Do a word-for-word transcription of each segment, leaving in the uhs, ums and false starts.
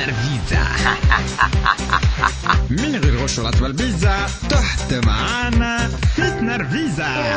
نرفيزا. من غير غش ولا تبلبيزة تحت معانا في نرفيزا.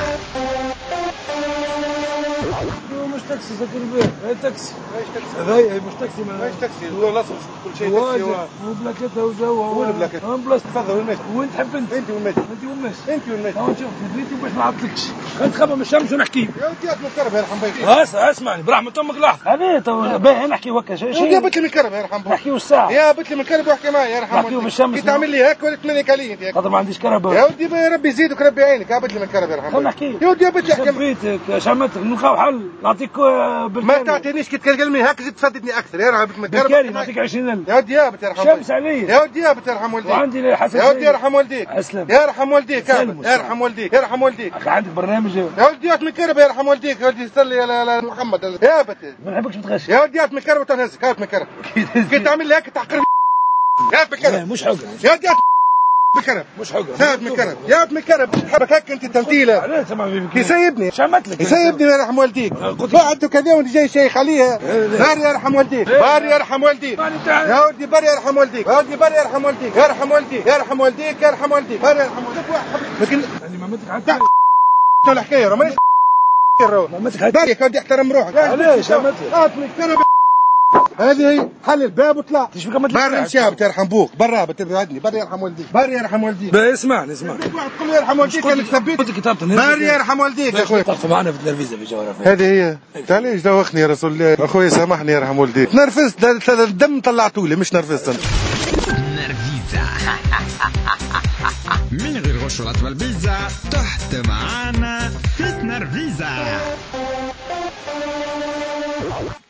مش تاكسي ذاك البيت، هاي تاكسي. ماهيش تاكسي. هاي هاي مش تاكسي ما ماهيش تاكسي، هو الاصل كل شيء تاكسي. واجد وبلاكتها وجوها. وين بلاكتها؟ وين بلاصتك؟ تفضل وين ماشي؟ وين تحب انت؟ انت وين ماشي؟ انت وين ماشي؟ انت وين ماشي؟ هاو شوف ريتي باش ما نعطلكش. نتخبى من الشمس ونحكي. يا ودي من الكرب يرحم بيك. اسمع اسمعني برحمة امك لحظة. هذه تو باهي نحكي وكا شيء. يا ودي بت لي من الكرب يرحم بيك. نحكيو الساعة. يا بت لي من الكرب واحكي معايا يرحم نحكيو بالشمس. كي تعمل لي هيك ولا تمنيك علي انت هيك. خاطر ما عنديش كرهبة. يا ودي ربي يزيدك ربي يعينك، يا بت لي من الكرب يرحم خلينا بيك. نحكي. يا ودي بت لي احكي بيتك شمتك نلقاو حل نعطيك بالكامل. ما تعطينيش كي تكلمني هكا زيد تفدتني اكثر يا رحم من الكرب. بالكاري نعطيك عشرين ألف. يا ودي يا بت يرحم شمس علي. يا ودي يا بت يرحم والديك. وعندي حسن يا ودي يرحم والديك. اسلم. يرحم والديك سلم. يرحم والديك يرحم والديك. اخي عندك برنامج. يا وديات من كرب يرحم والديك. يا ودي صلي على محمد يا بت. ما نحبكش تغش. يا وديات من كرب وتنهزك. هات من كرب كي تعمل لي هيك تعقر. هات من كرب. مش حقر. يا وديات من كرب. مش حقر. هات من كرب. يا من كرب حبك هيك انت تمثيله. علاش تسمع بيك؟ يسيبني. شمت لك. يسيبني يرحم والديك. بعد كذا وانت جاي شيخ عليها. باري يرحم والديك. باري يرحم والديك. يا ودي باري يرحم والديك. يا ودي باري يرحم والديك. يرحم والديك يرحم والديك يرحم والديك. باري يرحم والديك. لكن يعني مامتك حتى الحكايه راه مانيش مامتك حتى بارك ودي احترم روحك. علاش شمت هات من كرب. هذه حل الباب وطلع. ايش بك ما برا امشي بترحم بوك برا بتبعدني. برا يرحم والديك. برا يرحم والديك. با اسمعني اسمعني. واحد تقول لي يرحم والديك اللي ثبت. قلت كتابة برا يرحم والديك يا اخوي. تقف معنا في التلفزيون في جوهرة. هذه هي. تعال ليش دوخني يا رسول الله. اخوي سامحني يرحم والديك. نرفزت الدم طلعتوا لي مش نرفزت انا. نرفيزا. من غير غش ولا تبلبيزة تحت معانا في نرفيزا.